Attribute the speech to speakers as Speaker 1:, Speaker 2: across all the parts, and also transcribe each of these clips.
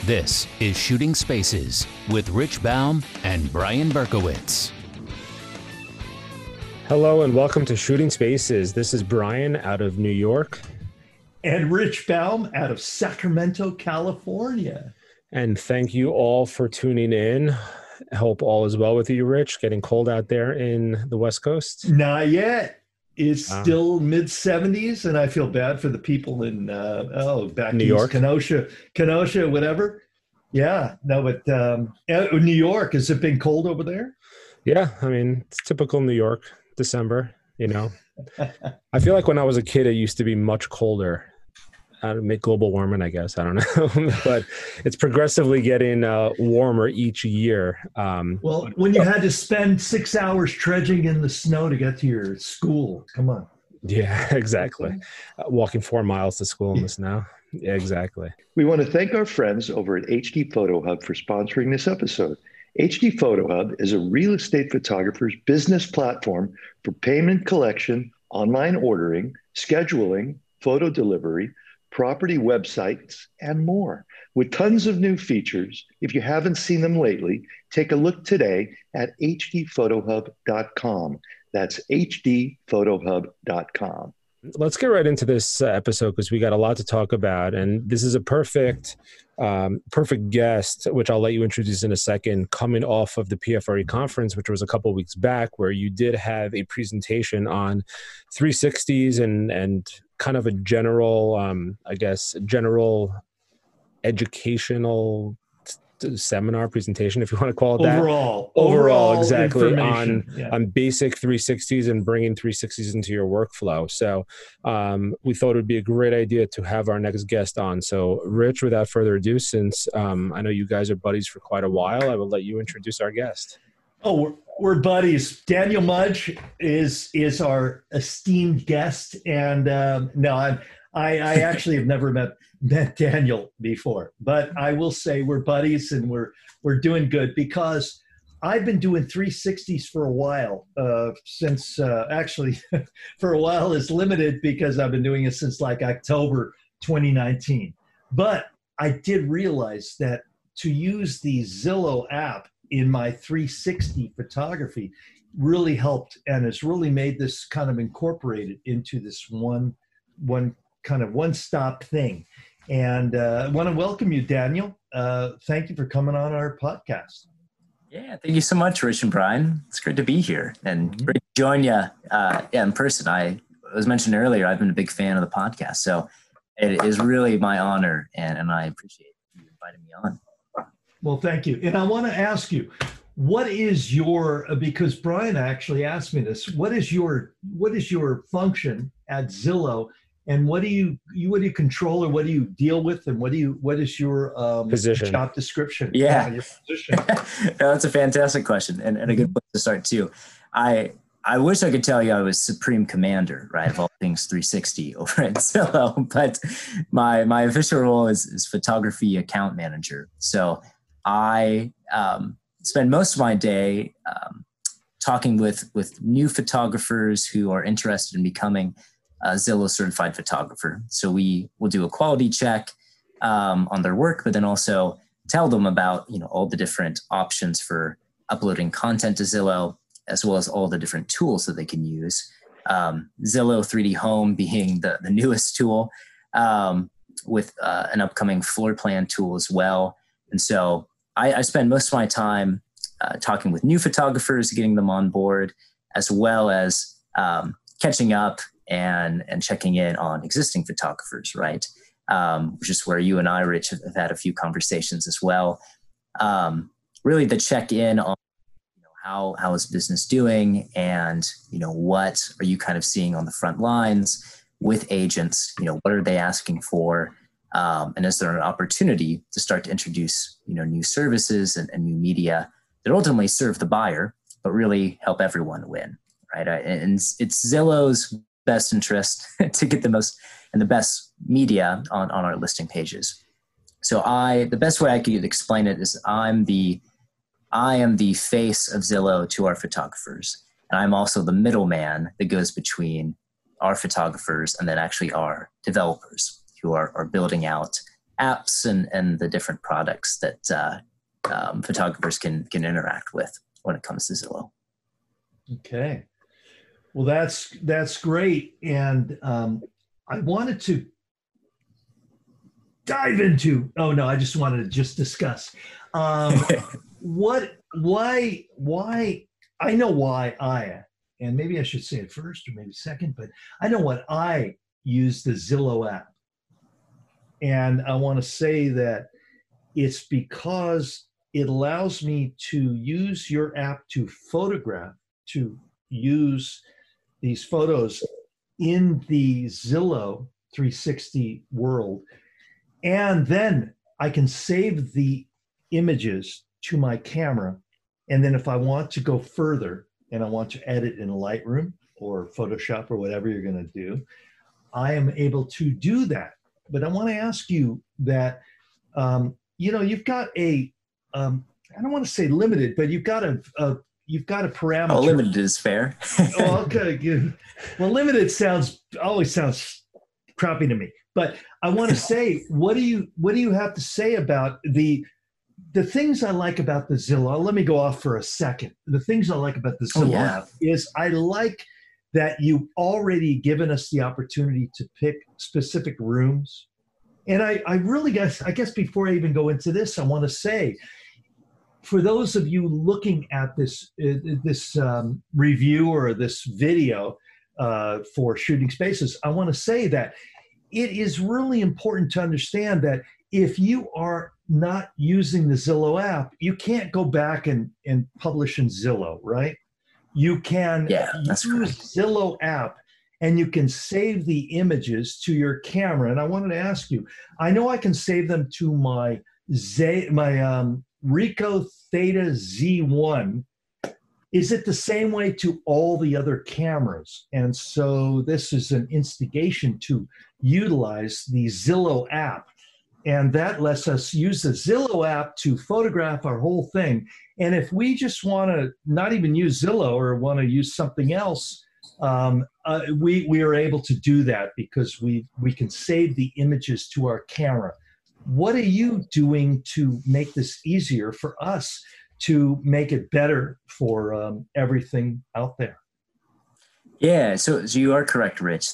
Speaker 1: This is Shooting Spaces with Rich Baum and Brian Berkowitz.
Speaker 2: Hello and welcome to Shooting Spaces. This is Brian out of New York.
Speaker 3: And Rich Baum out of Sacramento, California.
Speaker 2: And thank you all for tuning in. I hope all is well with you, Rich. Getting cold out there in the West Coast?
Speaker 3: Not yet. It's still mid-70s, and I feel bad for the people in back
Speaker 2: New
Speaker 3: east,
Speaker 2: York,
Speaker 3: Kenosha, whatever. Yeah, no, but New York, has it been cold over there?
Speaker 2: Yeah, I mean, it's typical New York, December, you know. I feel like when I was a kid, it used to be much colder. Make global warming, I guess. I don't know. But it's progressively getting warmer each year.
Speaker 3: Well, when you had to spend 6 hours trudging in the snow to get to your school, come on.
Speaker 2: Yeah, exactly. Walking 4 miles to school in the snow. Yeah, exactly.
Speaker 4: We want to thank our friends over at HD Photo Hub for sponsoring this episode. HD Photo Hub is a real estate photographer's business platform for payment collection, online ordering, scheduling, photo delivery, property websites, and more. With tons of new features, if you haven't seen them lately, take a look today at hdphotohub.com. That's hdphotohub.com.
Speaker 2: Let's get right into this episode because we got a lot to talk about. And this is a perfect guest, which I'll let you introduce in a second, coming off of the PFRE conference, which was a couple of weeks back, where you did have a presentation on 360s and kind of a general, general educational seminar presentation, if you want to call it that. Overall, exactly, on basic 360s and bringing 360s into your workflow. So we thought it would be a great idea to have our next guest on. So Rich, without further ado, since I know you guys are buddies for quite a while, I will let you introduce our guest.
Speaker 3: Oh, we're buddies. Daniel Mudge is our esteemed guest, and I actually have never met Daniel before, but I will say we're buddies and we're doing good because I've been doing 360s for a while. Since actually for a while is limited because I've been doing it since like October 2019. But I did realize that to use the Zillow app in my 360 photography really helped and has really made this kind of incorporated into this one kind of one-stop thing. And I want to welcome you, Daniel. Thank you for coming on our podcast.
Speaker 5: Yeah, thank you so much, Rich and Brian. It's great to be here and great to join you in person. I was mentioned earlier, I've been a big fan of the podcast, so it is really my honor, and I appreciate you inviting me on.
Speaker 3: Well, thank you. And I want to ask you, what is your, because Brian actually asked me this, what is your function at Zillow, and what do you control, or what do you deal with, and what is your
Speaker 2: position,
Speaker 3: job description?
Speaker 5: Yeah,
Speaker 3: your position.
Speaker 5: No, that's a fantastic question and a good place to start too. I wish I could tell you I was supreme commander, right, of all things 360 over at Zillow, but my official role is photography account manager. So I spend most of my day talking with new photographers who are interested in becoming a Zillow certified photographer. So we will do a quality check on their work, but then also tell them about all the different options for uploading content to Zillow, as well as all the different tools that they can use. Zillow 3D Home being the newest tool, with an upcoming floor plan tool as well. And so I spend most of my time talking with new photographers, getting them on board, as well as catching up and checking in on existing photographers, right? Which is where you and I, Rich, have had a few conversations as well. Really the check-in on how is business doing, and what are you kind of seeing on the front lines with agents? What are they asking for? And is there an opportunity to start to introduce new services and new media that ultimately serve the buyer, but really help everyone win, right? And it's Zillow's best interest to get the most and the best media on our listing pages. So the best way I could explain it is I am the face of Zillow to our photographers. And I'm also the middleman that goes between our photographers and then actually our developers who are building out apps and the different products that photographers can interact with when it comes to Zillow.
Speaker 3: Okay. Well, that's great. And I wanted to dive into, oh no, I just wanted to just discuss why, I know why and maybe I should say it first or maybe second, but I know what I use the Zillow app. And I want to say that it's because it allows me to use your app to photograph, to use these photos in the Zillow 360 world. And then I can save the images to my camera. And then if I want to go further and I want to edit in Lightroom or Photoshop or whatever you're going to do, I am able to do that. But I want to ask you that, you've got a, I don't want to say limited, but you've got a parameter.
Speaker 5: Oh, limited is fair.
Speaker 3: Oh, okay. Well, limited always sounds crappy to me. But I want to say, what do you have to say about the things I like about the Zillow? Let me go off for a second. The things I like about the Zillow app is I like that you've already given us the opportunity to pick specific rooms. And I really guess before I even go into this, I want to say, for those of you looking at this review or this video for Shooting Spaces, I want to say that it is really important to understand that if you are not using the Zillow app, you can't go back and publish in Zillow, right? You can use Zillow app and you can save the images to your camera. And I wanted to ask you, I know I can save them to my Ricoh Theta Z1. Is it the same way to all the other cameras? And so this is an instigation to utilize the Zillow app. And that lets us use the Zillow app to photograph our whole thing. And if we just want to not even use Zillow or want to use something else, we are able to do that because we can save the images to our camera. What are you doing to make this easier for us to make it better for everything out there?
Speaker 5: Yeah, so you are correct, Rich.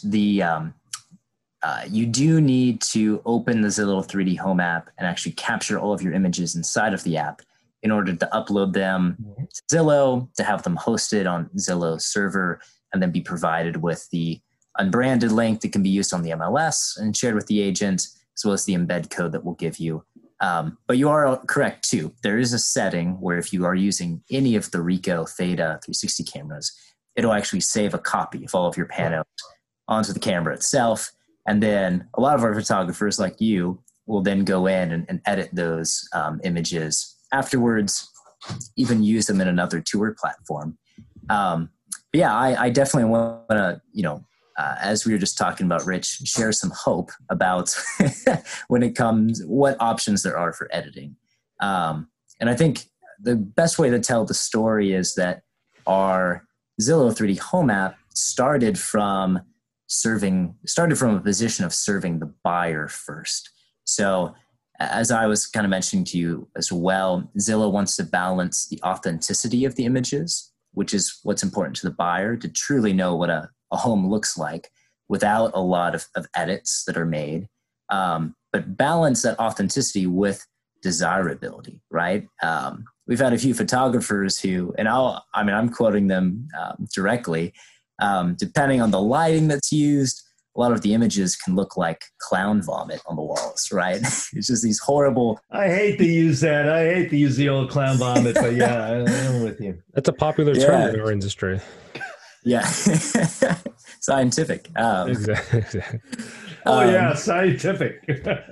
Speaker 5: You do need to open the Zillow 3D Home app and actually capture all of your images inside of the app in order to upload them to Zillow, to have them hosted on Zillow's server, and then be provided with the unbranded link that can be used on the MLS and shared with the agent, as well as the embed code that we'll give you. But you are correct too. There is a setting where if you are using any of the Ricoh Theta 360 cameras, it'll actually save a copy of all of your panos onto the camera itself. And then a lot of our photographers like you will then go in and edit those images afterwards, even use them in another tour platform. But yeah, I definitely want to, as we were just talking about, Rich, share some hope about when it comes, what options there are for editing. And I think the best way to tell the story is that our Zillow 3D Home app started from a position of serving the buyer first. So as I was kind of mentioning to you as well, Zillow wants to balance the authenticity of the images, which is what's important to the buyer, to truly know what a home looks like without a lot of edits that are made, but balance that authenticity with desirability, right? We've had a few photographers who, and I'm quoting them directly, depending on the lighting that's used, a lot of the images can look like clown vomit on the walls, right? It's just these horrible...
Speaker 3: I hate to use that. I hate to use the old clown vomit, but yeah, I'm with you.
Speaker 2: That's a popular term in our industry.
Speaker 5: Yeah. Scientific.
Speaker 2: Exactly.
Speaker 3: Scientific.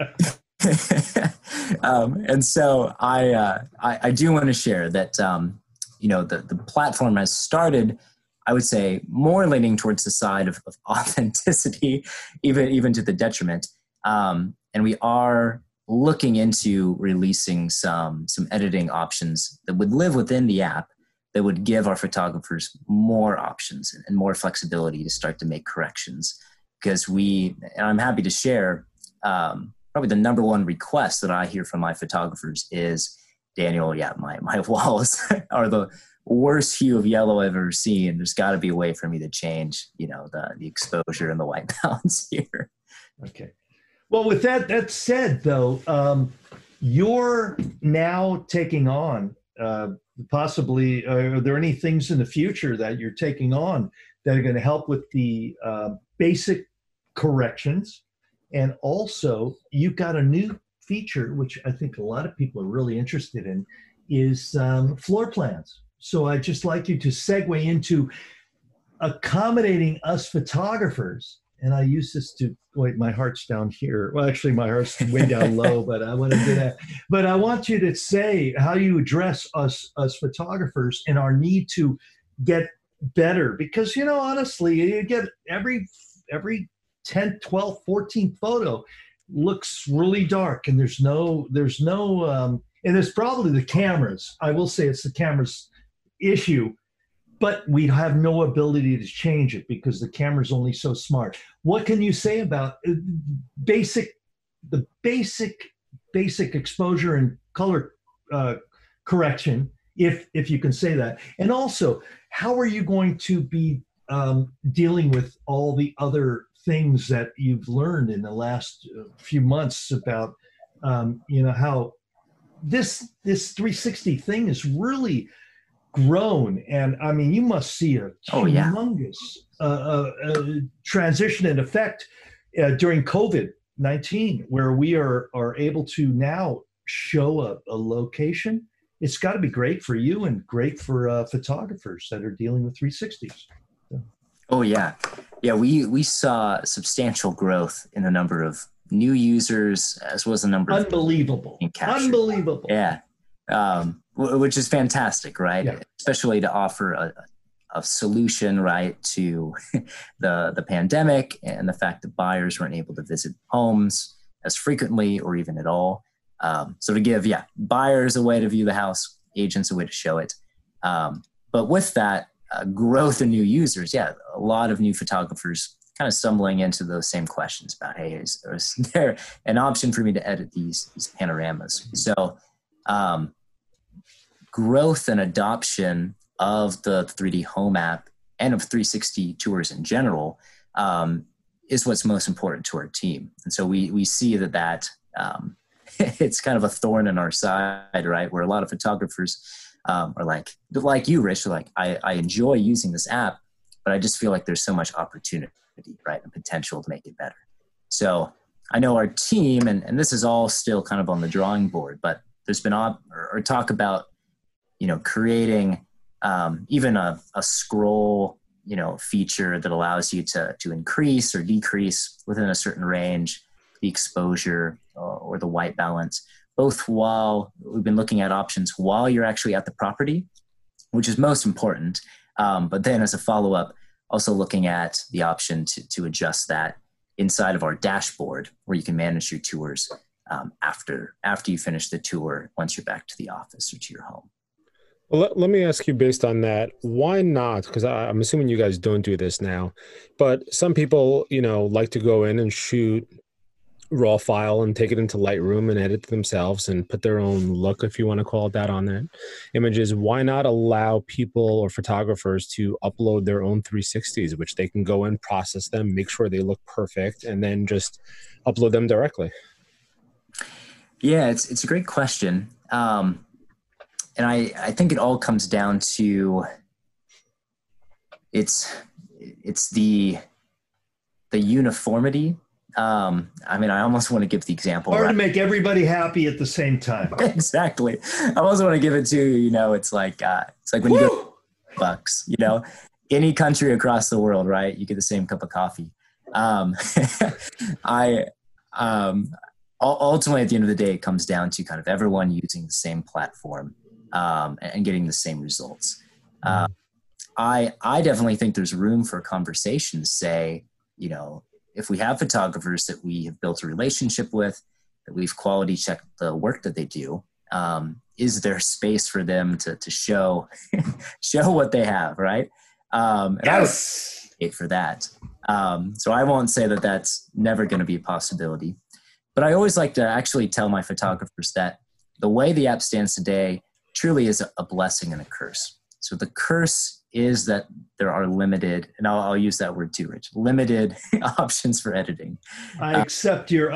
Speaker 5: And so I do want to share that, the platform has started, I would say, more leaning towards the side of authenticity, even to the detriment. And we are looking into releasing some editing options that would live within the app that would give our photographers more options and more flexibility to start to make corrections. Because I'm happy to share, probably the number one request that I hear from my photographers is, Daniel, yeah, my walls are the worst hue of yellow I've ever seen. There's got to be a way for me to change, the exposure and the white balance here.
Speaker 3: Okay. Well, with that said, though, you're now taking on possibly, are there any things in the future that you're taking on that are going to help with the basic corrections? And also, you've got a new feature, which I think a lot of people are really interested in, is floor plans. So I'd just like you to segue into accommodating us photographers. And I use this to, wait, my heart's down here. Well, actually, my heart's way down low, but I want to do that. But I want you to say how you address us photographers and our need to get better. Because, honestly, you get every 10th, 12th, 14th photo looks really dark, and there's no, and it's probably the cameras. I will say it's the cameras issue, but we have no ability to change it because the camera's only so smart. What can you say about the basic exposure and color correction, if you can say that? And also, how are you going to be dealing with all the other things that you've learned in the last few months about, how this 360 thing is really grown? And I mean, you must see a humongous transition and effect during COVID-19, where we are able to now show a location. It's got to be great for you and great for photographers that are dealing with 360s. So.
Speaker 5: Oh yeah. Yeah. We saw substantial growth in the number of new users as well as the number
Speaker 3: Unbelievable. Unbelievable.
Speaker 5: Yeah. Which is fantastic, right?
Speaker 3: Yeah.
Speaker 5: Especially to offer a solution, right, to the pandemic and the fact that buyers weren't able to visit homes as frequently or even at all. So to give, buyers a way to view the house, agents a way to show it. But with that growth in new users, a lot of new photographers kind of stumbling into those same questions about, hey, is there an option for me to edit these panoramas? So growth and adoption of the 3D Home app and of 360 tours in general is what's most important to our team. And so we see that it's kind of a thorn in our side, right? Where a lot of photographers are like you, Rich, are like, I enjoy using this app, but I just feel like there's so much opportunity, right, and potential to make it better. So I know our team, and this is all still kind of on the drawing board, but there's been talk about, creating even a scroll, feature that allows you to increase or decrease within a certain range the exposure or the white balance, both while we've been looking at options while you're actually at the property, which is most important. But then as a follow-up, also looking at the option to adjust that inside of our dashboard where you can manage your tours after you finish the tour, once you're back to the office or to your home.
Speaker 2: Well, let me ask you based on that, why not? Because I'm assuming you guys don't do this now, but some people, like to go in and shoot raw file and take it into Lightroom and edit themselves and put their own look, if you want to call it that, on that images. Why not allow people or photographers to upload their own 360s, which they can go in, process them, make sure they look perfect, and then just upload them directly?
Speaker 5: Yeah, it's a great question. And I think it all comes down to it's the uniformity. I almost want to give the example.
Speaker 3: Or to make everybody happy at the same time.
Speaker 5: Exactly. I also want to give it to, it's like when you go to Bucks, any country across the world, right? You get the same cup of coffee. Ultimately, at the end of the day, it comes down to kind of everyone using the same platform and getting the same results. I definitely think there's room for a conversation to say, if we have photographers that we have built a relationship with, that we've quality checked the work that they do, is there space for them to show what they have, right? And yes! I would advocate for that. So I won't say that that's never going to be a possibility. But I always like to actually tell my photographers that the way the app stands today truly is a blessing and a curse. So the curse is that there are limited, and I'll use that word too, Rich, limited options for editing.
Speaker 3: I accept your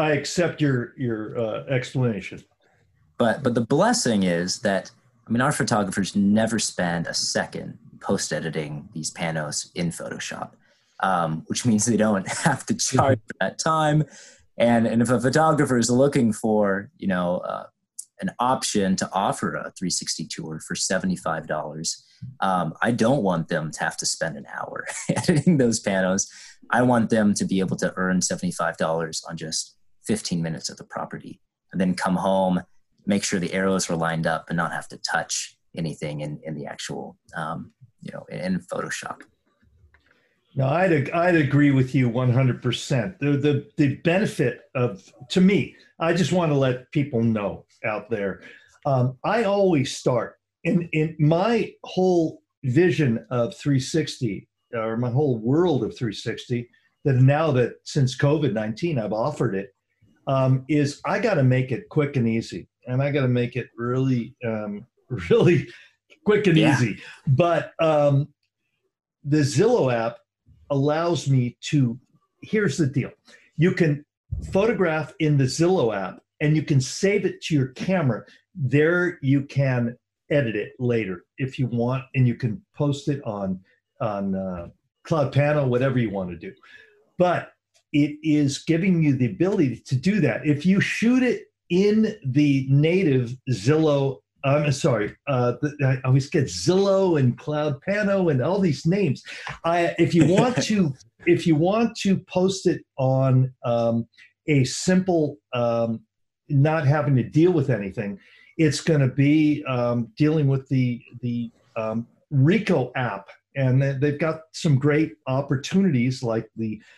Speaker 3: explanation.
Speaker 5: But the blessing is that, I mean, our photographers never spend a second post-editing these panos in Photoshop, which means they don't have to charge for that time. And if a photographer is looking for, an option to offer a 360 tour for $75, I don't want them to have to spend an hour editing those panos. I want them to be able to earn $75 on just 15 minutes of the property, and then come home, make sure the arrows are lined up, and not have to touch anything in the actual, in Photoshop.
Speaker 3: No, I'd agree with you 100%. The benefit to me, I just want to let people know out there. I always start in my whole vision of 360, or my whole world of 360. That now that since COVID-19 I've offered it, is I got to make it quick and easy, and I got to make it really, really quick and easy. But the Zillow app allows me to, here's the deal. You can photograph in the Zillow app and you can save it to your camera. There you can edit it later if you want, and you can post it on Cloud Panel, whatever you want to do. But it is giving you the ability to do that. If you shoot it in the native Zillow, I always get Zillow and Cloud Pano and all these names. If you want to post it on a simple, not having to deal with anything, it's going to be dealing with the Ricoh app, and they've got some great opportunities like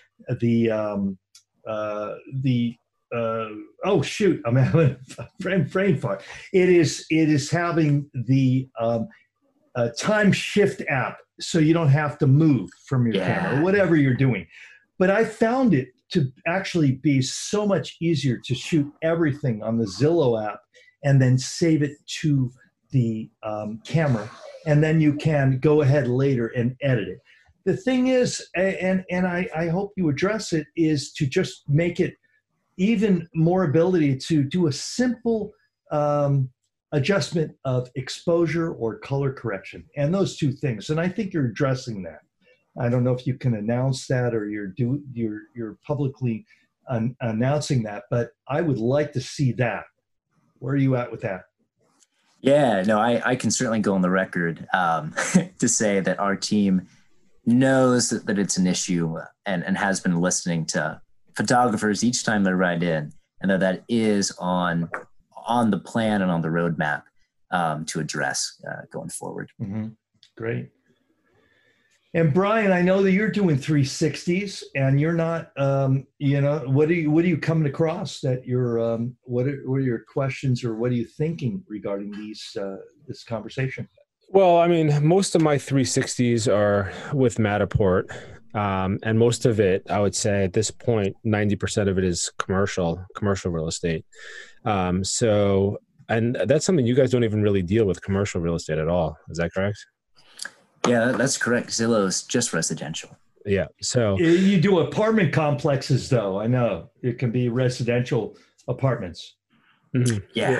Speaker 3: oh shoot, I'm having a brain fart. It is having the time shift app, so you don't have to move from your camera, whatever you're doing. But I found it to actually be so much easier to shoot everything on the Zillow app and then save it to the camera, and then you can go ahead later and edit it. The thing is, and I hope you address it, is to just make it even more ability to do a simple adjustment of exposure or color correction, and those two things. And I think you're addressing that. I don't know if you can announce that, or you're publicly announcing that, but I would like to see that. Where are you at with that?
Speaker 5: Yeah, no, I can certainly go on the record to say that our team knows that it's an issue and has been listening to photographers each time they write in, and that is on the plan and on the roadmap to address going forward.
Speaker 3: Mm-hmm. Great. And Brian, I know that you're doing 360s, and you're not, what are you coming across that you're, what are your questions, or what are you thinking regarding this conversation?
Speaker 2: Well, I mean, most of my 360s are with Matterport. And most of it, I would say at this point, 90% of it is commercial real estate. And that's something you guys don't even really deal with, commercial real estate at all. Is that correct?
Speaker 5: Yeah, that's correct. Zillow is just residential.
Speaker 2: Yeah. So
Speaker 3: you do apartment complexes, though. I know it can be residential apartments.
Speaker 2: Mm-hmm.
Speaker 5: Yeah.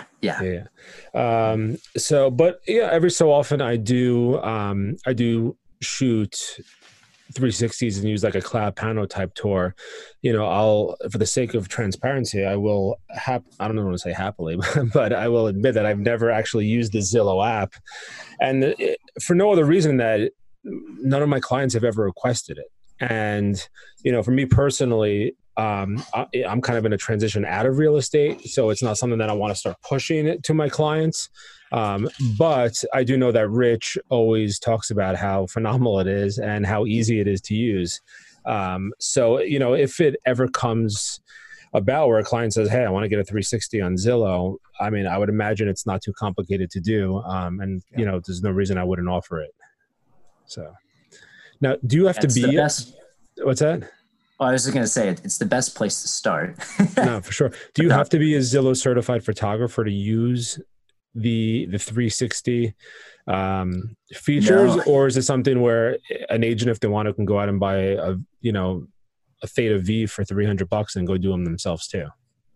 Speaker 2: But every so often I do shoot 360s and use like a Cloud Pano type tour. I'll, for the sake of transparency, I will I don't want to say happily, but I will admit that I've never actually used the Zillow app, and for no other reason that none of my clients have ever requested it. And for me personally, I'm kind of in a transition out of real estate, so it's not something that I want to start pushing it to my clients. But I do know that Rich always talks about how phenomenal it is and how easy it is to use. So if it ever comes about where a client says, "Hey, I want to get a 360 on Zillow," I mean, I would imagine it's not too complicated to do. There's no reason I wouldn't offer it. So now, do you have to be?
Speaker 5: What's that? Well, I was just going to say it's the best place to start.
Speaker 2: No, for sure. Do you have to be a Zillow certified photographer to use the 360 features,
Speaker 5: No.
Speaker 2: or is it something where an agent, if they want to, can go out and buy a Theta V for $300 and go do them themselves too?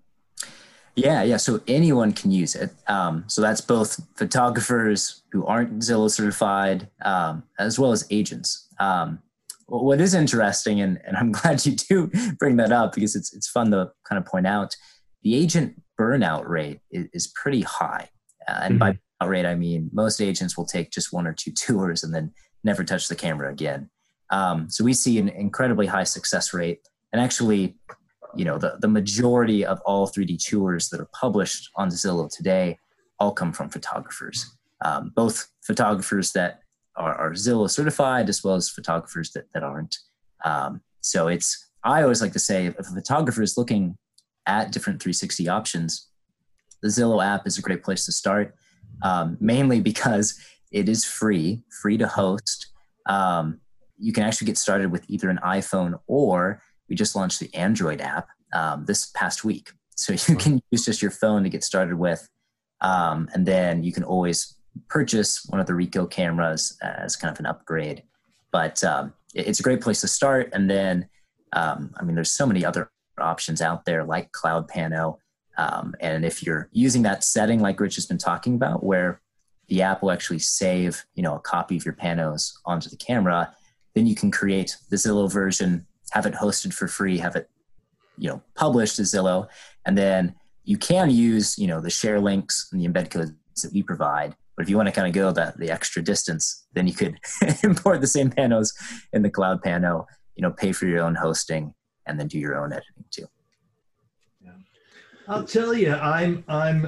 Speaker 5: Yeah. So anyone can use it. So that's both photographers who aren't Zillow certified, as well as agents. What is interesting, and I'm glad you do bring that up because it's fun to kind of point out, the agent burnout rate is pretty high. And by burnout rate, I mean most agents will take just 1 or 2 tours and then never touch the camera again. So we see an incredibly high success rate. And actually, the majority of all 3D tours that are published on Zillow today all come from photographers, both photographers that are Zillow certified as well as photographers that aren't. So I always like to say, if a photographer is looking at different 360 options, the Zillow app is a great place to start, mainly because it is free to host. You can actually get started with either an iPhone, or we just launched the Android app this past week. So you can use just your phone to get started with. And then you can always purchase one of the Ricoh cameras as kind of an upgrade. But it's a great place to start. And then, there's so many other options out there like Cloud Pano. And if you're using that setting like Rich has been talking about, where the app will actually save, a copy of your panos onto the camera, then you can create the Zillow version, have it hosted for free, have it, published to Zillow. And then you can use, the share links and the embed codes that we provide. But if you want to kind of go the extra distance, then you could import the same panos in the Cloud Pano, pay for your own hosting, and then do your own editing too.
Speaker 3: Yeah. I'll tell you, I'm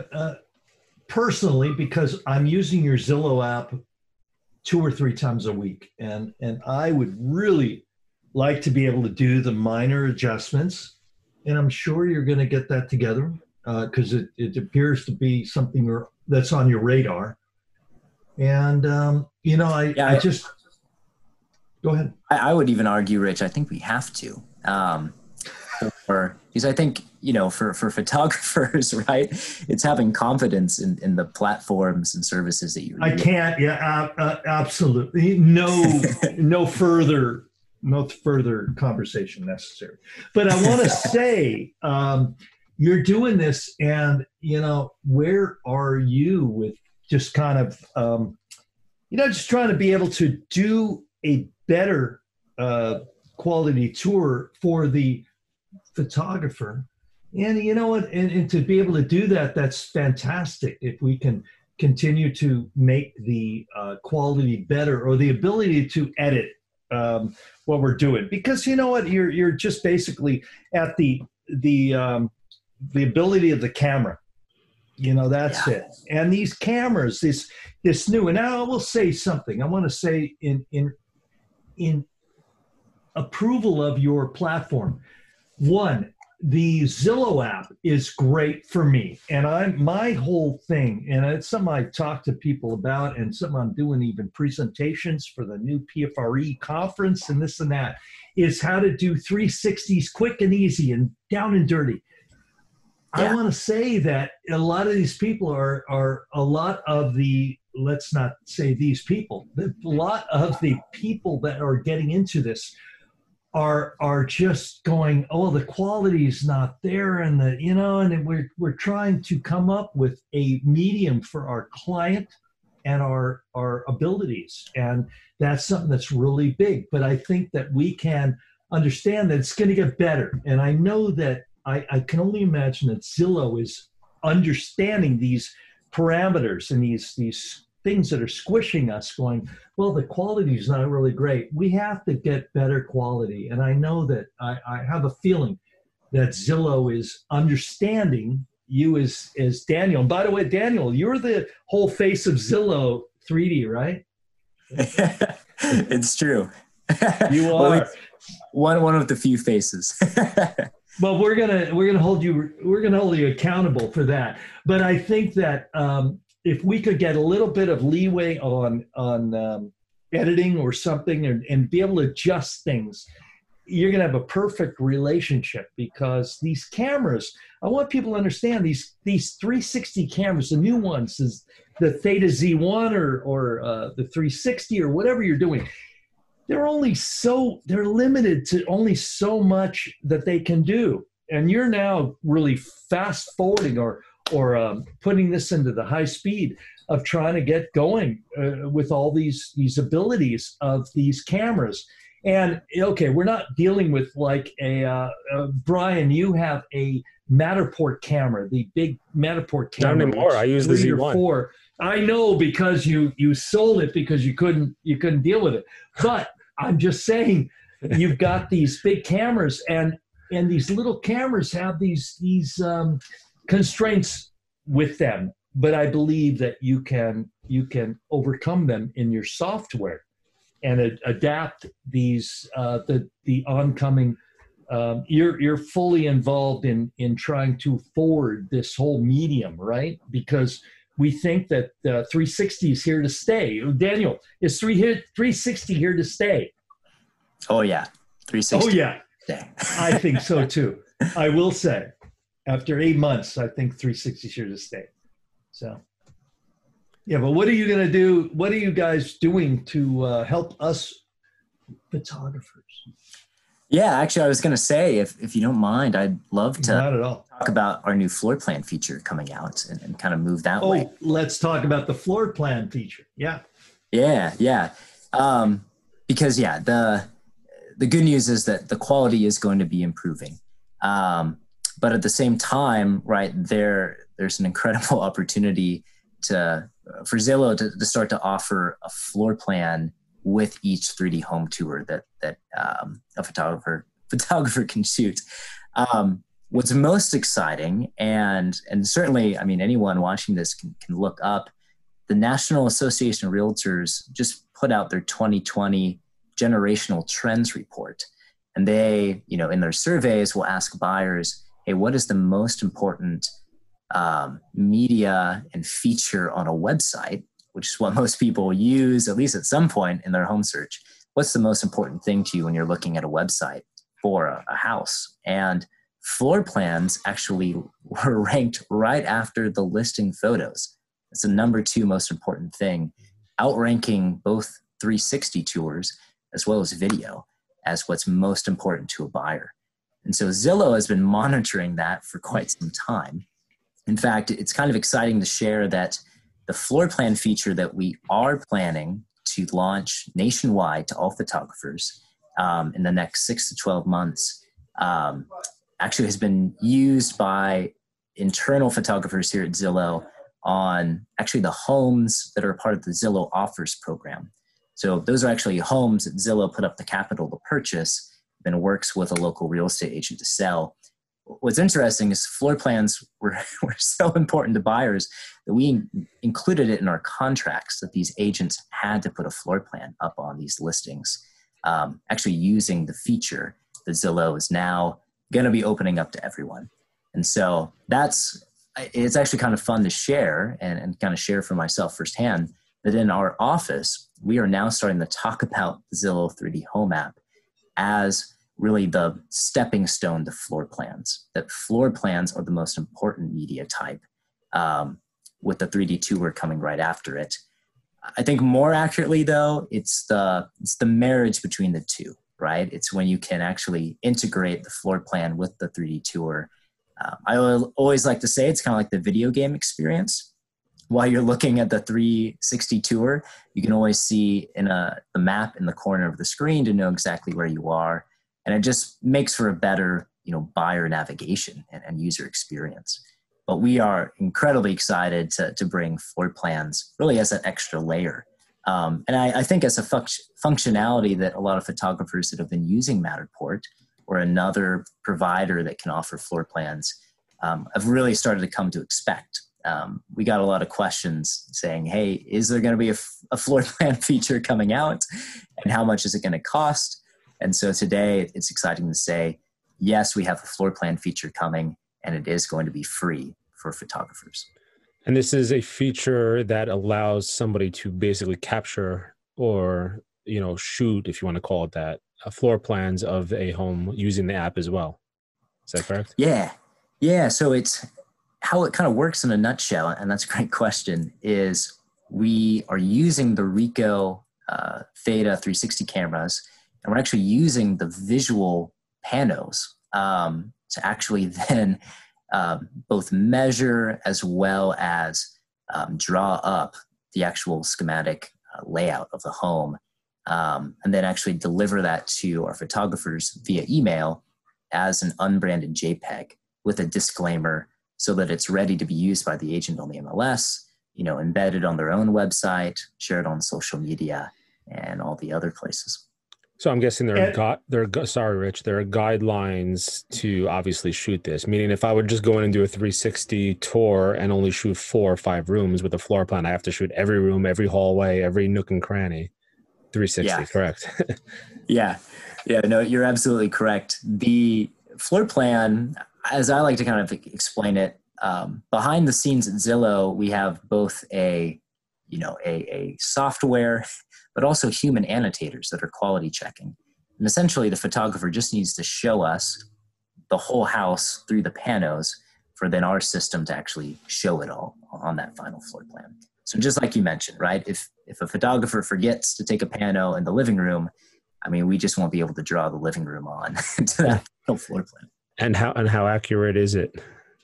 Speaker 3: personally, because I'm using your Zillow app 2 or 3 times a week, and I would really like to be able to do the minor adjustments, and I'm sure you're going to get that together because it appears to be something that's on your radar. And I just go ahead.
Speaker 5: I would even argue, Rich, I think we have to, because I think for photographers, right, it's having confidence in the platforms and services that you.
Speaker 3: I can't. Yeah, absolutely. No further conversation necessary. But I want to say, you're doing this, and where are you with just kind of, just trying to be able to do a better quality tour for the photographer. And you know what, and to be able to do that, that's fantastic. If we can continue to make the quality better, or the ability to edit what we're doing, because you know what, you're just basically at the ability of the camera. That's it. And these cameras, this new, and now I will say something. I want to say in approval of your platform. One, the Zillow app is great for me, and my whole thing, and it's something I talk to people about, and something I'm doing even presentations for the new PFRE conference and this and that, is how to do 360s quick and easy and down and dirty. Yeah. I want to say that a lot of these people are a lot of the, let's not say these people, but a lot of the people that are getting into this are just going, oh, the quality's not there, and and we're trying to come up with a medium for our client and our abilities, and that's something that's really big. But I think that we can understand that it's going to get better, and I know that I can only imagine that Zillow is understanding these parameters and these things that are squishing us, going, well, the quality is not really great. We have to get better quality. And I know that I have a feeling that Zillow is understanding you as Daniel. And by the way, Daniel, you're the whole face of Zillow 3D, right?
Speaker 5: It's true.
Speaker 3: You are.
Speaker 5: Well, one of the few faces.
Speaker 3: Well, we're gonna hold you accountable for that. But I think that if we could get a little bit of leeway on editing or something, and be able to adjust things, you're going to have a perfect relationship, because these cameras, I want people to understand these 360 cameras, the new ones, is the Theta Z1 or the 360 or whatever you're doing. They're limited to only so much that they can do. And you're now really fast forwarding or putting this into the high speed of trying to get going with all these abilities of these cameras. And okay, we're not dealing with like Brian, you have a Matterport camera, the big Matterport camera.
Speaker 2: Not anymore. I use the Z1.
Speaker 3: I know, because you sold it because you couldn't deal with it. But I'm just saying, you've got these big cameras, and these little cameras have these constraints with them. But I believe that you can overcome them in your software and adapt these the oncoming. You're fully involved in trying to forward this whole medium, right? Because we think that 360 is here to stay. Daniel, is 360 here to stay?
Speaker 5: Oh yeah, 360.
Speaker 3: Oh yeah, I think so too. I will say, after 8 months, I think 360 is here to stay. So, yeah, but what are you going to do? What are you guys doing to help us photographers?
Speaker 5: Yeah, actually, I was going to say, if you don't mind, I'd love to
Speaker 3: Not at all.
Speaker 5: talk about our new floor plan feature coming out and kind of move that way.
Speaker 3: Oh, let's talk about the floor plan feature. Yeah.
Speaker 5: Yeah. Because the good news is that the quality is going to be improving. But at the same time, right, there's an incredible opportunity for Zillow to start to offer a floor plan with each 3D home tour that a photographer can shoot. What's most exciting, and certainly, I mean, anyone watching this can look up, the National Association of Realtors just put out their 2020 generational trends report. And they, in their surveys will ask buyers, hey, what is the most important media and feature on a website, which is what most people use, at least at some point in their home search. What's the most important thing to you when you're looking at a website for a house? And floor plans actually were ranked right after the listing photos. It's the number 2 most important thing, outranking both 360 tours as well as video as what's most important to a buyer. And so Zillow has been monitoring that for quite some time. In fact, it's kind of exciting to share that the floor plan feature that we are planning to launch nationwide to all photographers in the next 6 to 12 months actually has been used by internal photographers here at Zillow on actually the homes that are part of the Zillow Offers program. So those are actually homes that Zillow put up the capital to purchase, then works with a local real estate agent to sell. What's interesting is floor plans were so important to buyers that we included it in our contracts that these agents had to put a floor plan up on these listings, actually using the feature that Zillow is now going to be opening up to everyone. And so it's actually kind of fun to share and kind of share for myself firsthand that in our office, we are now starting to talk about the Zillow 3D Home app as really the stepping stone to floor plans, that floor plans are the most important media type, with the 3D tour coming right after it. I think more accurately though, it's the marriage between the two, right? It's when you can actually integrate the floor plan with the 3D tour. I always like to say it's kind of like the video game experience. While you're looking at the 360 tour, you can always see the map in the corner of the screen to know exactly where you are. And it just makes for a better, buyer navigation and user experience. But we are incredibly excited to bring floor plans really as an extra layer. And I think as a functionality that a lot of photographers that have been using Matterport or another provider that can offer floor plans have really started to come to expect. We got a lot of questions saying, hey, is there going to be a floor plan feature coming out? And how much is it going to cost? And so today it's exciting to say, yes, we have a floor plan feature coming and it is going to be free for photographers.
Speaker 2: And this is a feature that allows somebody to basically capture or, shoot, if you want to call it that, floor plans of a home using the app as well. Is that correct?
Speaker 5: Yeah. So it's how it kind of works in a nutshell, and that's a great question, is we are using the Ricoh Theta 360 cameras, and we're actually using the visual panos to actually then both measure as well as draw up the actual schematic layout of the home, and then actually deliver that to our photographers via email as an unbranded JPEG with a disclaimer so that it's ready to be used by the agent on the MLS, embedded on their own website, shared on social media, and all the other places.
Speaker 2: So I'm guessing there are sorry, Rich, there are guidelines to obviously shoot this. Meaning, if I would just go in and do a 360 tour and only shoot 4 or 5 rooms with a floor plan, I have to shoot every room, every hallway, every nook and cranny. 360, correct?
Speaker 5: Yeah. No, you're absolutely correct. The floor plan, as I like to kind of explain it, behind the scenes at Zillow, we have both a software, but also human annotators that are quality checking. And essentially the photographer just needs to show us the whole house through the panos for then our system to actually show it all on that final floor plan. So just like you mentioned, right? If a photographer forgets to take a pano in the living room, we just won't be able to draw the living room on to that final floor plan.
Speaker 2: And how accurate is it?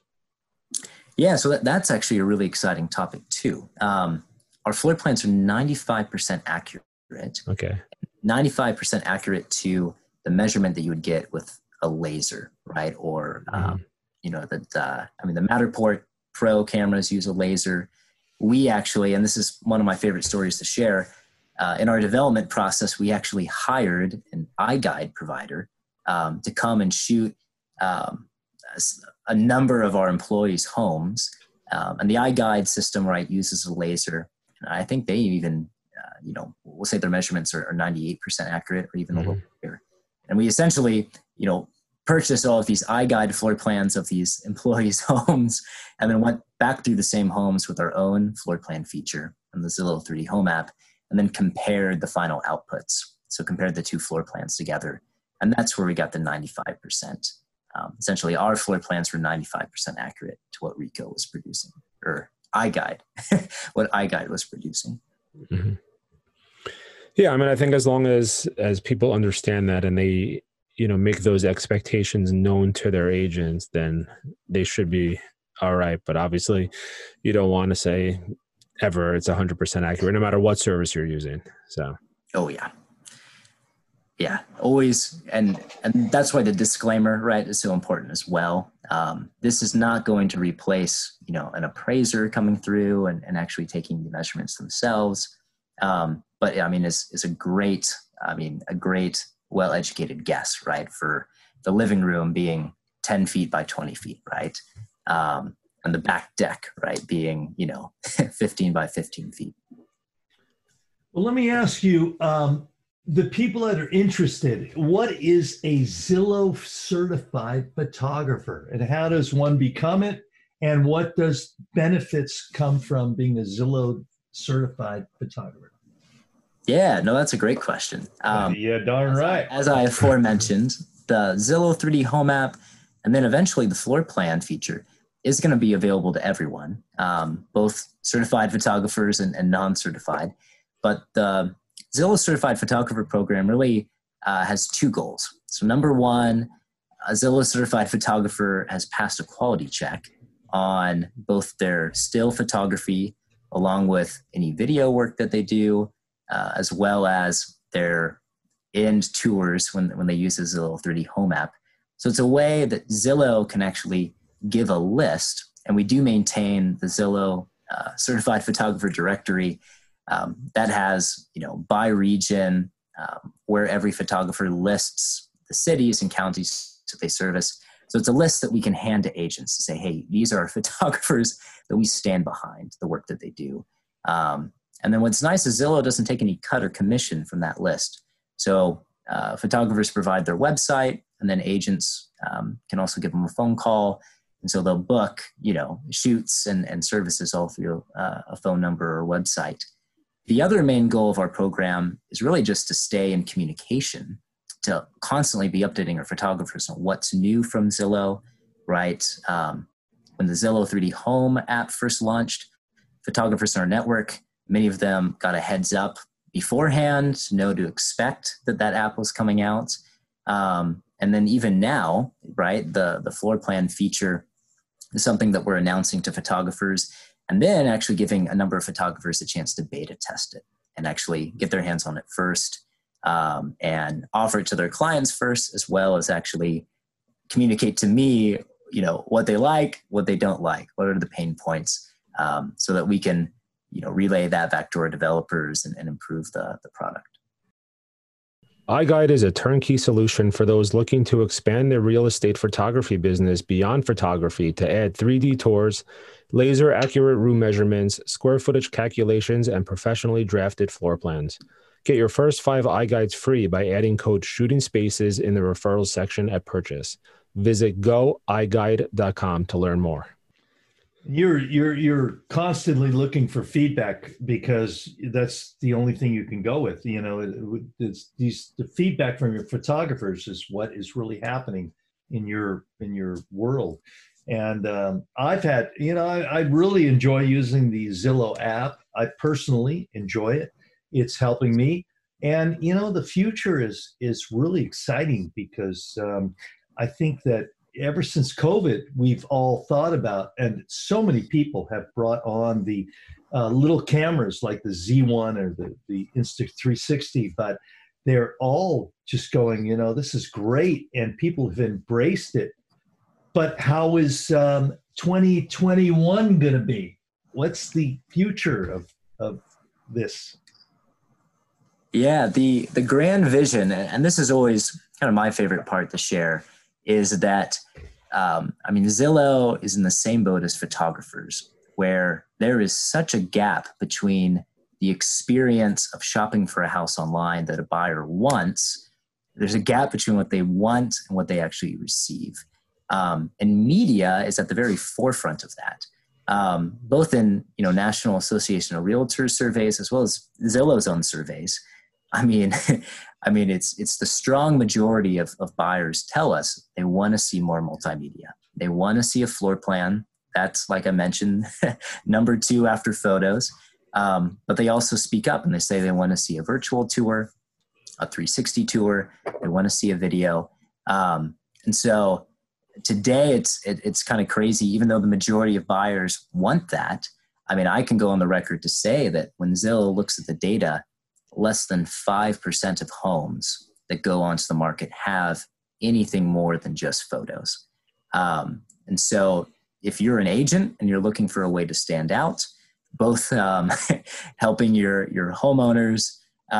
Speaker 5: Yeah, so that's actually a really exciting topic too. Our floor plans are 95% accurate.
Speaker 2: Okay.
Speaker 5: 95% accurate to the measurement that you would get with a laser, right? Or, the Matterport Pro cameras use a laser. We actually, and this is one of my favorite stories to share, in our development process, we actually hired an iGuide provider to come and shoot a number of our employees' homes. And the iGuide system, right, uses a laser. And I think they even, we'll say their measurements are 98% accurate or even a little higher. And we essentially, purchased all of these iGuide floor plans of these employees' homes and then went back through the same homes with our own floor plan feature and the Zillow 3D Home app, and then compared the final outputs. So compared the 2 floor plans together. And that's where we got the 95%. Essentially, our floor plans were 95% accurate to what Ricoh was producing, or iGuide, what iGuide was producing.
Speaker 2: Mm-hmm. Yeah, I think as long as people understand that and they, make those expectations known to their agents, then they should be all right. But obviously, you don't want to say ever it's 100% accurate, no matter what service you're using. So. Oh yeah.
Speaker 5: Yeah, always. And that's why the disclaimer, right, is so important as well. This is not going to replace, an appraiser coming through and actually taking the measurements themselves. But it's a great, well-educated guess, right, for the living room being 10 feet by 20 feet, right? And the back deck, right, being, 15 by 15 feet.
Speaker 3: Well, let me ask you, the people that are interested, what is a Zillow certified photographer and how does one become it? And what does benefits come from being a Zillow certified photographer?
Speaker 5: Yeah, no, that's a great question.
Speaker 3: Darn right.
Speaker 5: As I aforementioned, the Zillow 3D Home app, and then eventually the floor plan feature is going to be available to everyone, both certified photographers and non-certified. But the Zillow Certified Photographer Program really has 2 goals. So number 1, a Zillow Certified Photographer has passed a quality check on both their still photography along with any video work that they do, as well as their end tours when they use the Zillow 3D Home app. So it's a way that Zillow can actually give a list, and we do maintain the Zillow Certified Photographer Directory that has, by region, where every photographer lists the cities and counties that they service. So it's a list that we can hand to agents to say, hey, these are photographers that we stand behind the work that they do. And then what's nice is Zillow doesn't take any cut or commission from that list. So photographers provide their website, and then agents can also give them a phone call. And so they'll book, shoots and services all through a phone number or website. The other main goal of our program is really just to stay in communication to constantly be updating our photographers on what's new from Zillow, right? When the Zillow 3D Home app first launched, photographers in our network, many of them got a heads up beforehand to know to expect that app was coming out. And then even now, right, the floor plan feature is something that we're announcing to photographers, and then actually giving a number of photographers a chance to beta test it and actually get their hands on it first, and offer it to their clients first, as well as actually communicate to me, what they like, what they don't like, what are the pain points, so that we can, relay that back to our developers and improve the product.
Speaker 2: iGuide is a turnkey solution for those looking to expand their real estate photography business beyond photography to add 3D tours, laser accurate room measurements, square footage calculations, and professionally drafted floor plans. Get your first 5 iGuides free by adding code Shooting Spaces in the referrals section at purchase. Visit goiguide.com to learn more.
Speaker 3: You're constantly looking for feedback because that's the only thing you can go with. The feedback from your photographers is what is really happening in your world. And I've had, I really enjoy using the Zillow app. I personally enjoy it. It's helping me. And, the future is really exciting because I think that ever since COVID, we've all thought about, and so many people have brought on the little cameras like the Z1 or the Insta360, but they're all just going, this is great. And people have embraced it. But how is 2021 going to be? What's the future of this?
Speaker 5: Yeah, the grand vision, and this is always kind of my favorite part to share, is that, Zillow is in the same boat as photographers, where there is such a gap between the experience of shopping for a house online that a buyer wants. There's a gap between what they want and what they actually receive. And media is at the very forefront of that, both in National Association of Realtors surveys as well as Zillow's own surveys. It's the strong majority of buyers tell us they want to see more multimedia. They want to see a floor plan. That's, like I mentioned, number 2 after photos. But they also speak up and they say they want to see a virtual tour, a 360 tour. They want to see a video. And so today it's kind of crazy, even though the majority of buyers want that. I can go on the record to say that when Zillow looks at the data, less than 5% of homes that go onto the market have anything more than just photos. And so if you're an agent and you're looking for a way to stand out, both helping your homeowners,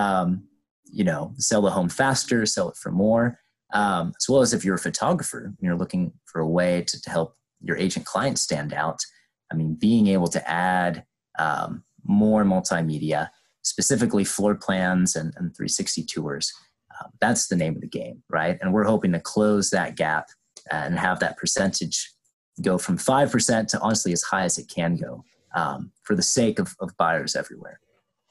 Speaker 5: sell the home faster, sell it for more, as well as if you're a photographer and you're looking for a way to help your agent clients stand out, being able to add more multimedia, specifically floor plans and 360 tours, that's the name of the game, right? And we're hoping to close that gap and have that percentage go from 5% to honestly as high as it can go, for the sake of buyers everywhere.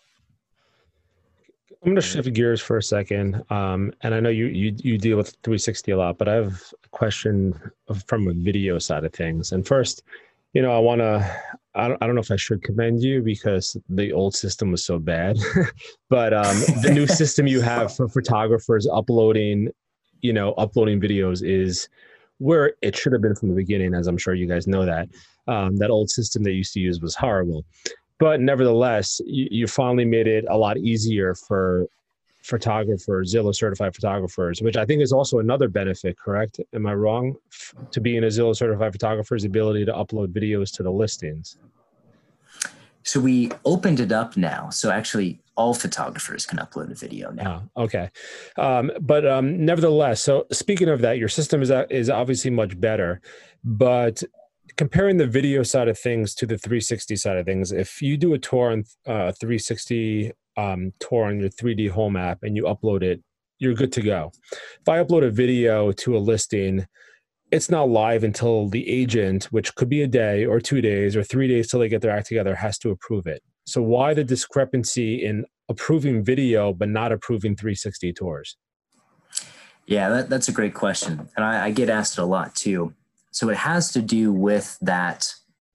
Speaker 2: I'm going to shift gears for a second. And I know you deal with 360 a lot, but I have a question from a video side of things. And first, I don't know if I should commend you because the old system was so bad, but the new system you have for photographers uploading videos is where it should have been from the beginning, as I'm sure you guys know that. That old system they used to use was horrible. But nevertheless, you finally made it a lot easier for photographers, Zillow certified photographers, which I think is also another benefit, correct? Am I wrong? To being a Zillow certified photographer's ability to upload videos to the listings.
Speaker 5: So we opened it up now. So actually all photographers can upload a video now.
Speaker 2: Oh, okay. But nevertheless, so speaking of that, your system is obviously much better, but comparing the video side of things to the 360 side of things, if you do a tour on 360 tour on your 3D Home app and you upload it, you're good to go. If I upload a video to a listing, it's not live until the agent, which could be a day or 2 days or 3 days till they get their act together, has to approve it. So why the discrepancy in approving video but not approving 360 tours?
Speaker 5: Yeah, that's a great question. And I get asked it a lot too. So it has to do with that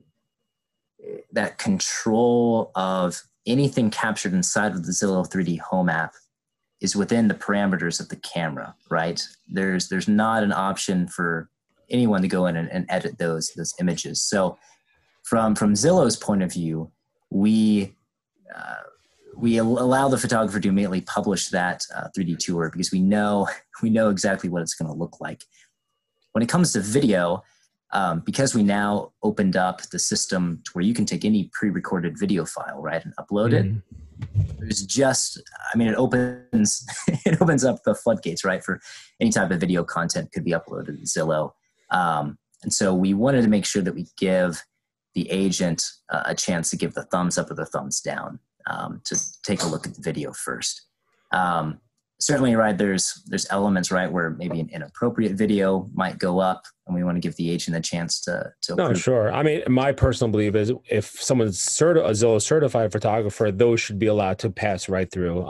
Speaker 5: control of anything captured inside of the Zillow 3D Home app is within the parameters of the camera, right? There's not an option for anyone to go in and edit those images. So from Zillow's point of view, we allow the photographer to immediately publish that 3D tour because we know exactly what it's going to look like. When it comes to video, because we now opened up the system to where you can take any pre-recorded video file, right, and upload it. There's it opens up the floodgates, right, for any type of video content could be uploaded to Zillow. And so we wanted to make sure that we give the agent a chance to give the thumbs up or the thumbs down to take a look at the video first. Certainly, right, there's elements, right, where maybe an inappropriate video might go up, and we want to give the agent a chance to
Speaker 2: No, sure. I mean, my personal belief is if someone's a Zillow certified photographer, those should be allowed to pass right through.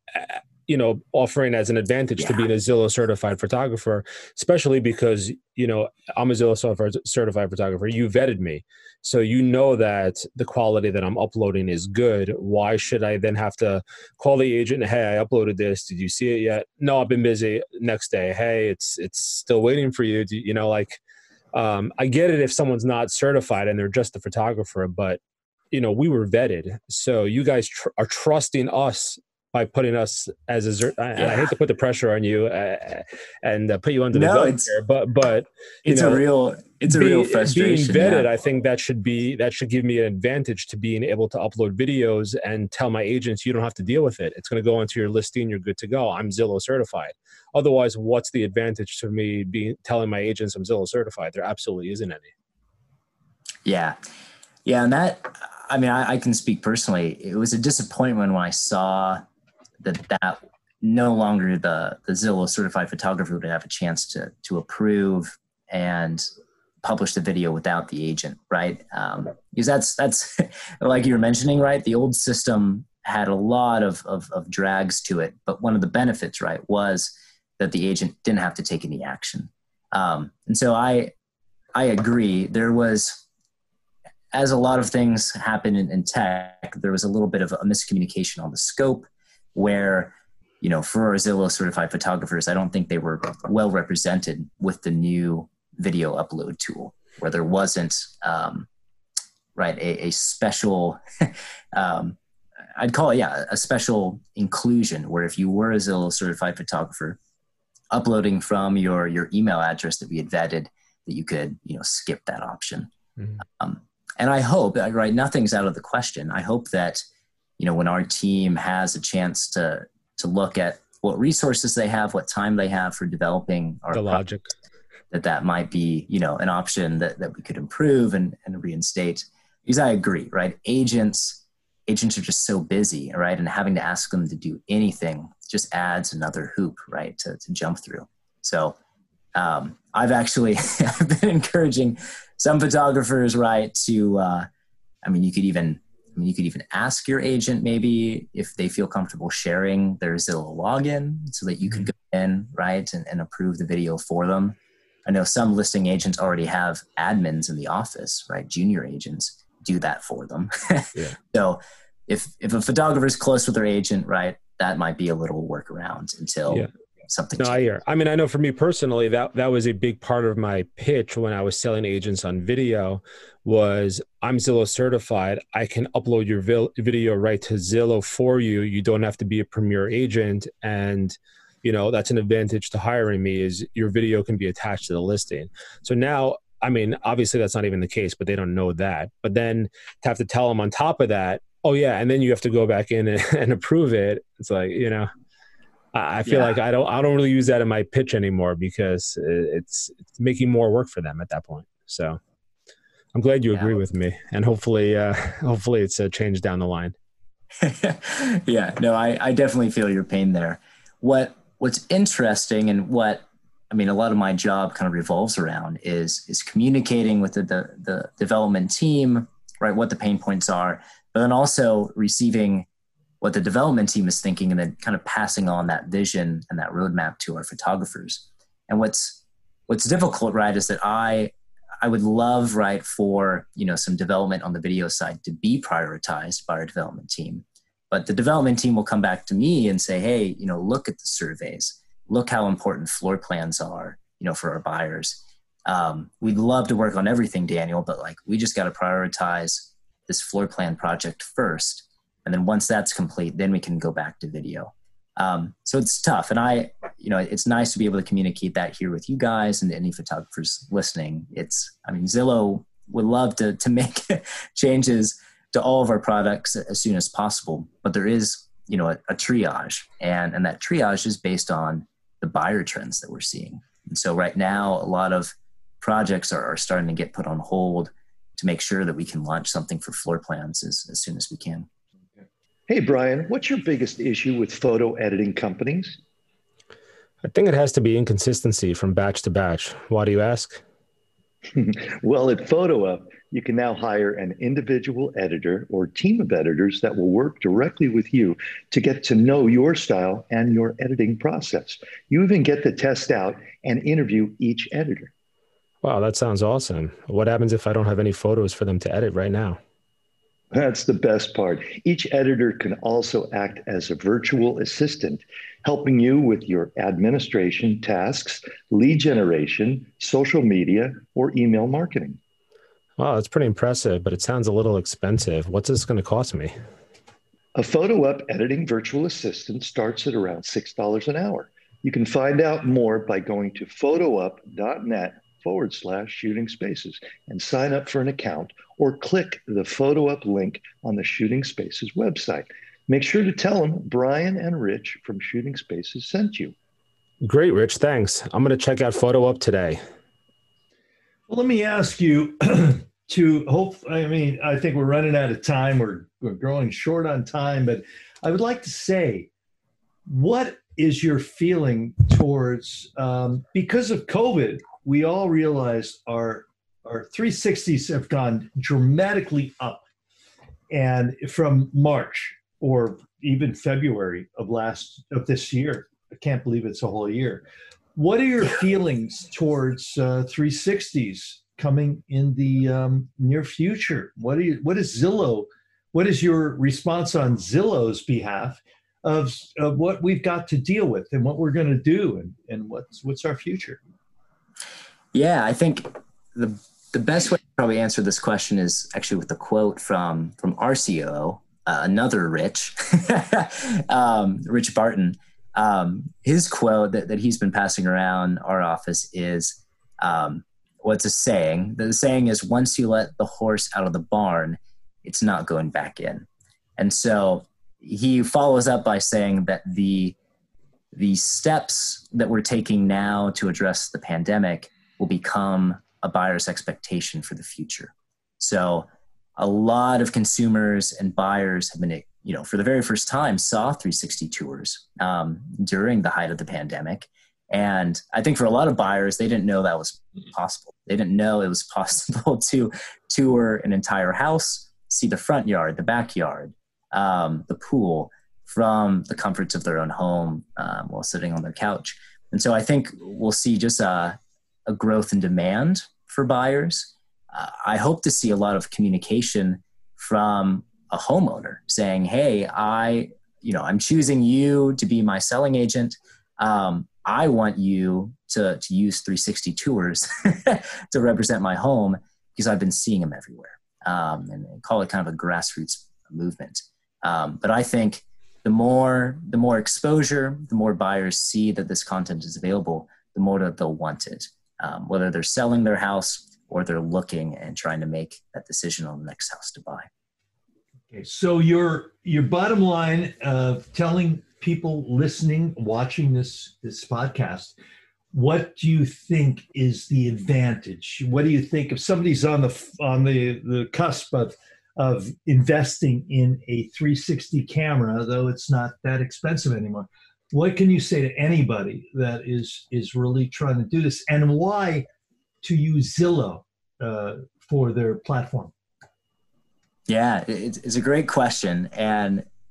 Speaker 2: Offering as an advantage to being a Zillow certified photographer, especially because, I'm a Zillow certified photographer. You vetted me. So you know that the quality that I'm uploading is good. Why should I then have to call the agent? Hey, I uploaded this. Did you see it yet? No, I've been busy. Next day. Hey, it's still waiting for you. I get it if someone's not certified and they're just a photographer, but we were vetted. So you guys are trusting us by putting us as and I hate to put the pressure on you and put you under the gun here, but
Speaker 5: it's a real frustration.
Speaker 2: Being vetted, I think that should give me an advantage to being able to upload videos and tell my agents, you don't have to deal with it. It's going to go into your listing. You're good to go. I'm Zillow certified. Otherwise, what's the advantage to me telling my agents I'm Zillow certified? There absolutely isn't any.
Speaker 5: Yeah. And that, I can speak personally. It was a disappointment when I saw that no longer the Zillow certified photographer would have a chance to approve and publish the video without the agent, right? Because that's like you were mentioning, right? The old system had a lot of drags to it, but one of the benefits, right, was that the agent didn't have to take any action. And so I agree. There was, as a lot of things happen in tech, there was a little bit of a miscommunication on the scope where, for our Zillow certified photographers, I don't think they were well represented with the new video upload tool, where there wasn't, a special, I'd call it, a special inclusion where if you were a Zillow certified photographer uploading from your email address that we had vetted, that you could, skip that option. Mm-hmm. And I hope, right, nothing's out of the question. I hope that, when our team has a chance to look at what resources they have, what time they have for developing our
Speaker 2: logic,
Speaker 5: that might be, an option that we could improve and reinstate. Because I agree, right? Agents are just so busy, right? And having to ask them to do anything just adds another hoop, right, to jump through. So I've been encouraging some photographers, right, to, you could even ask your agent maybe if they feel comfortable sharing their Zillow login so that you could go in, right, and approve the video for them. I know some listing agents already have admins in the office, right? Junior agents do that for them. Yeah. So if a photographer is close with their agent, right, that might be a little workaround until something changes.
Speaker 2: I hear. I know for me personally, that was a big part of my pitch when I was selling agents on video was I'm Zillow certified. I can upload your video right to Zillow for you. You don't have to be a premier agent. And, that's an advantage to hiring me is your video can be attached to the listing. So now, obviously that's not even the case, but they don't know that. But then to have to tell them on top of that, oh yeah, and then you have to go back in and approve it. It's like, I feel like I don't really use that in my pitch anymore because it's making more work for them at that point. So I'm glad you agree with me, and hopefully it's a change down the line.
Speaker 5: I definitely feel your pain there. What's interesting and what a lot of my job kind of revolves around is communicating with the development team, right? What the pain points are, but then also receiving what the development team is thinking, and then kind of passing on that vision and that roadmap to our photographers. And what's difficult, right, is that I would love, right, for, some development on the video side to be prioritized by our development team. But the development team will come back to me and say, hey, look at the surveys. Look how important floor plans are, for our buyers. We'd love to work on everything, Daniel, but we just got to prioritize this floor plan project first. And then once that's complete, then we can go back to video. So it's tough. And it's nice to be able to communicate that here with you guys and any photographers listening. Zillow would love to make changes to all of our products as soon as possible, but there is, a triage, and that triage is based on the buyer trends that we're seeing. And so right now, a lot of projects are starting to get put on hold to make sure that we can launch something for floor plans as soon as we can.
Speaker 4: Hey, Brian, what's your biggest issue with photo editing companies?
Speaker 2: I think it has to be inconsistency from batch to batch. Why do you ask?
Speaker 4: Well, at PhotoUp, you can now hire an individual editor or team of editors that will work directly with you to get to know your style and your editing process. You even get to test out and interview each editor.
Speaker 2: Wow, that sounds awesome. What happens if I don't have any photos for them to edit right now?
Speaker 4: That's the best part. Each editor can also act as a virtual assistant, helping you with your administration tasks, lead generation, social media, or email marketing.
Speaker 2: Wow, that's pretty impressive, but it sounds a little expensive. What's this going to cost me?
Speaker 4: A PhotoUp editing virtual assistant starts at around $6 an hour. You can find out more by going to photoup.net/shooting spaces and sign up for an account, or click the PhotoUp link on the Shooting Spaces website. Make sure to tell them Brian and Rich from Shooting Spaces sent you.
Speaker 2: Great, Rich. Thanks. I'm going to check out PhotoUp today.
Speaker 3: Well, let me ask you I think we're running out of time. We're growing short on time, but I would like to say, what is your feeling towards, because of COVID, we all realized our 360s have gone dramatically up, and from March or even February of this year. I can't believe it's a whole year. What are your feelings towards 360s coming in the near future? What is your response on Zillow's behalf of what we've got to deal with and what we're going to do, and what's our future?
Speaker 5: Yeah, I think the best way to probably answer this question is actually with a quote from our COO, another Rich, Rich Barton. His quote that he's been passing around our office is, what's a saying? The saying is, once you let the horse out of the barn, it's not going back in. And so he follows up by saying that the steps that we're taking now to address the pandemic will become a buyer's expectation for the future. So a lot of consumers and buyers have been, for the very first time, saw 360 tours during the height of the pandemic. And I think for a lot of buyers, they didn't know that was possible. They didn't know it was possible to tour an entire house, see the front yard, the backyard, the pool from the comforts of their own home while sitting on their couch. And so I think we'll see just a growth in demand for buyers. I hope to see a lot of communication from a homeowner saying, hey, I'm choosing you to be my selling agent. I want you to use 360 tours to represent my home because I've been seeing them everywhere, and call it kind of a grassroots movement. But I think the more exposure, the more buyers see that this content is available, the more that they'll want it, whether they're selling their house or they're looking and trying to make that decision on the next house to buy.
Speaker 3: Okay, so your bottom line of telling people listening, watching this podcast, what do you think is the advantage? What do you think if somebody's on the cusp of investing in a 360 camera, though it's not that expensive anymore? What can you say to anybody that is really trying to do this, and why to use Zillow for their platform?
Speaker 5: Yeah, it's a great question. And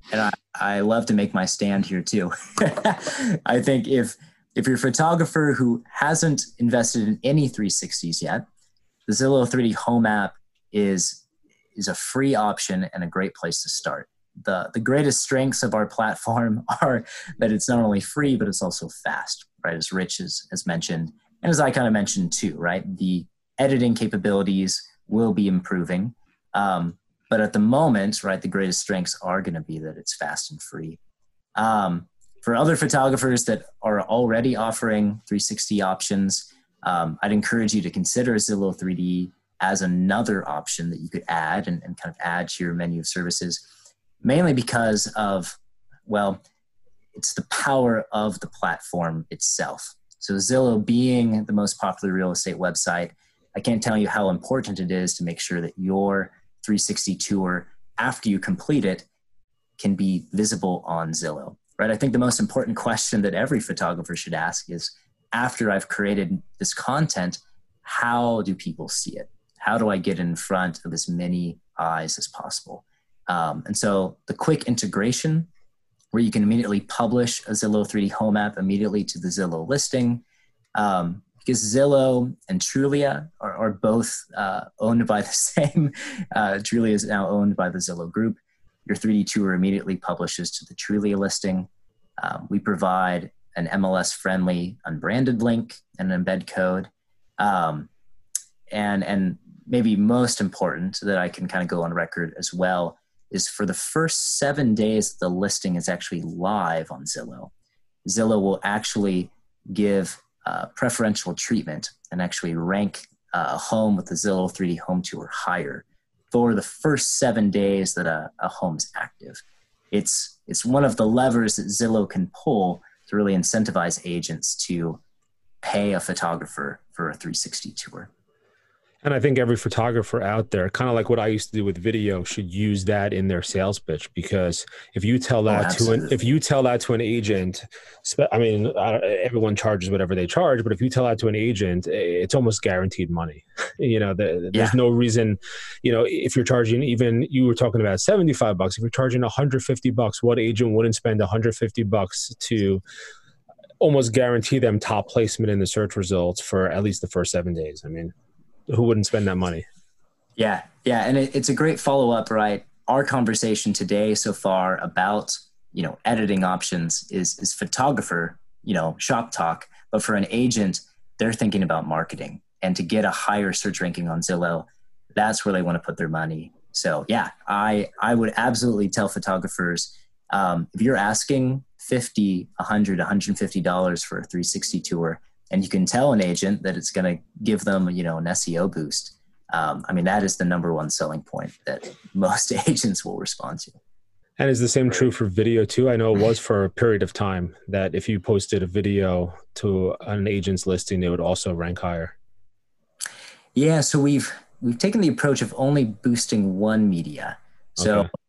Speaker 5: and I love to make my stand here too. I think if you're a photographer who hasn't invested in any 360s yet, the Zillow 3D Home app is a free option and a great place to start. The greatest strengths of our platform are that it's not only free, but it's also fast, right? As Rich has mentioned, and as I kind of mentioned too, right? The editing capabilities will be improving. But at the moment, right, the greatest strengths are going to be that it's fast and free. For other photographers that are already offering 360 options, I'd encourage you to consider Zillow 3D as another option that you could add and kind of add to your menu of services, mainly because of, well, it's the power of the platform itself. So Zillow being the most popular real estate website, I can't tell you how important it is to make sure that your 360 tour, after you complete it, can be visible on Zillow, right? I think the most important question that every photographer should ask is, after I've created this content, how do people see it? How do I get in front of as many eyes as possible? And so the quick integration where you can immediately publish a Zillow 3D Home app immediately to the Zillow listing, because Zillow and Trulia are both owned by the same. Trulia is now owned by the Zillow group. Your 3D tour immediately publishes to the Trulia listing. We provide an MLS-friendly unbranded link and an embed code. And maybe most important that I can kind of go on record as well is for the first 7 days the listing is actually live on Zillow. Zillow will actually give preferential treatment and actually rank a home with the Zillow 3D Home Tour higher for the first 7 days that a home is active. It's one of the levers that Zillow can pull to really incentivize agents to pay a photographer for a 360 tour.
Speaker 2: And I think every photographer out there, kind of like what I used to do with video, should use that in their sales pitch. Because if you tell that to an agent, I mean, everyone charges whatever they charge, but if you tell that to an agent, it's almost guaranteed money. There's no reason, if you're charging, even you were talking about $75, if you're charging $150, what agent wouldn't spend $150 to almost guarantee them top placement in the search results for at least the first 7 days? I mean, who wouldn't spend that money?
Speaker 5: Yeah. And it's a great follow-up, right? Our conversation today so far about, editing options is photographer, shop talk. But for an agent, they're thinking about marketing. And to get a higher search ranking on Zillow, that's where they want to put their money. So yeah, I would absolutely tell photographers, if you're asking $50, $100, $150 for a 360 tour, and you can tell an agent that it's going to give them, an SEO boost. That is the number one selling point that most agents will respond to.
Speaker 2: And is the same true for video too? I know it was for a period of time that if you posted a video to an agent's listing, it would also rank higher.
Speaker 5: Yeah. So we've taken the approach of only boosting one media. So, okay.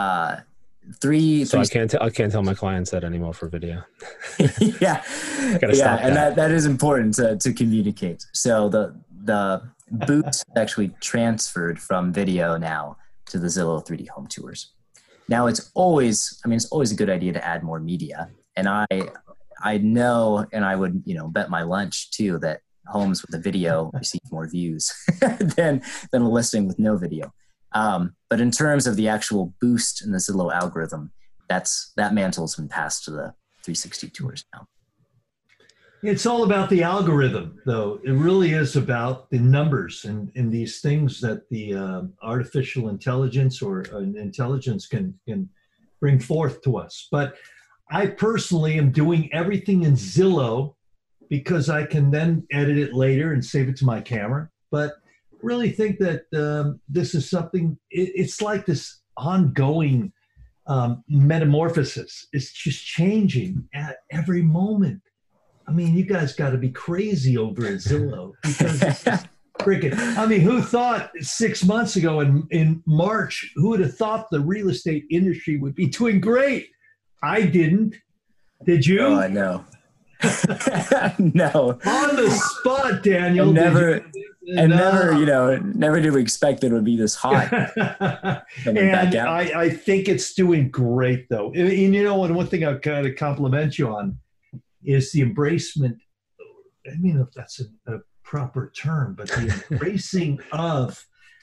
Speaker 2: I can't tell my clients that anymore for video.
Speaker 5: Yeah.
Speaker 2: Gotta stop
Speaker 5: and
Speaker 2: that.
Speaker 5: that is important to communicate. So the boost actually transferred from video now to the Zillow 3D Home Tours. Now it's always a good idea to add more media. And I know, and I would, bet my lunch too, that homes with a video receive more views than a listing with no video. But in terms of the actual boost in the Zillow algorithm, that mantle's been passed to the 360 tours now.
Speaker 3: It's all about the algorithm, though. It really is about the numbers and these things that the artificial intelligence or an intelligence can bring forth to us. But I personally am doing everything in Zillow because I can then edit it later and save it to my camera. But really think that this is something, it's like this ongoing metamorphosis. It's just changing at every moment. I mean, you guys got to be crazy over at Zillow because who thought 6 months ago in March, who would have thought the real estate industry would be doing great? I didn't. Did you?
Speaker 5: Oh, I know. No.
Speaker 3: On the spot, Daniel.
Speaker 5: And never did we expect that it would be this hot.
Speaker 3: And I think it's doing great though. And and one thing I'll kind of compliment you on is the embracement. I mean, if that's a proper term, but the embracing of